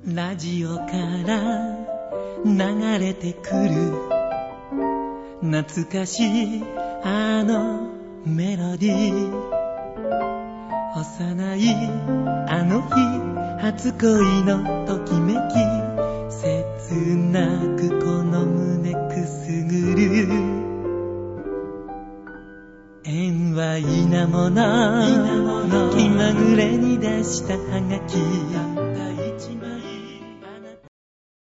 ラジオから流れてくる懐かしいあのメロディー、幼いあの日初恋のときめき、切なくこの胸くすぐる。縁はいなもの気まぐれに出したはがき、